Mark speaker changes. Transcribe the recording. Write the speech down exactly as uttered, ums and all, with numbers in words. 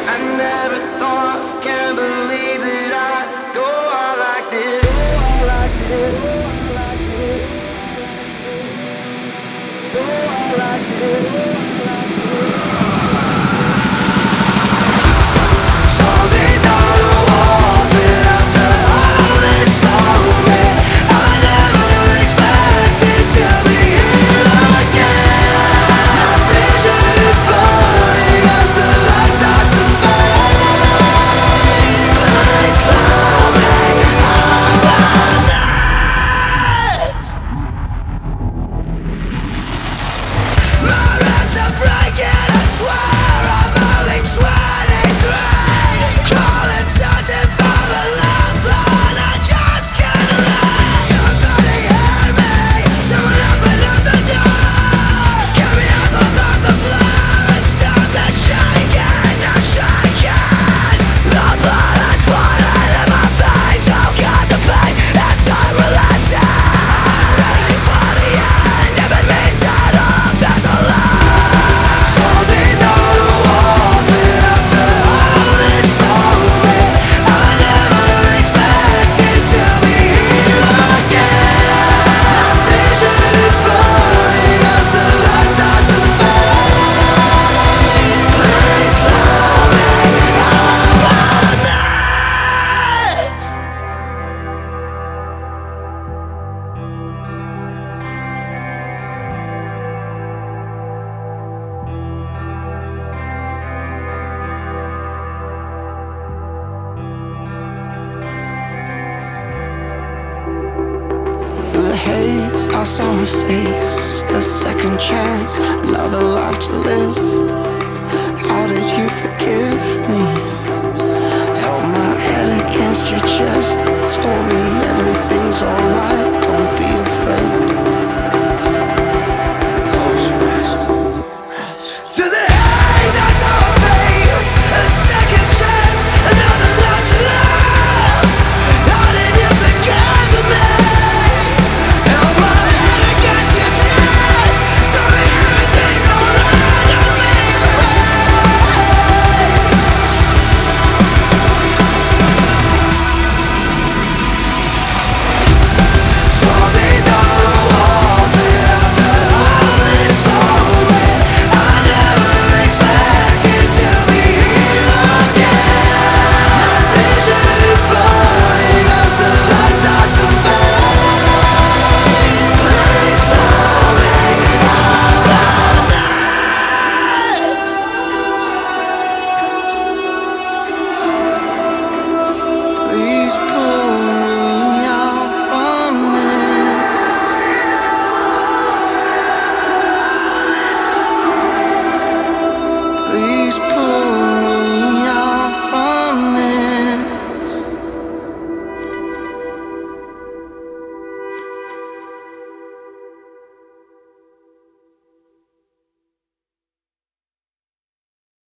Speaker 1: I never thought, can't believe that I'd go out like this. Go out like this. The haze, I saw my face, a second chance, another life to live. How did you forgive me? Held my head against your chest, told me everything's alright.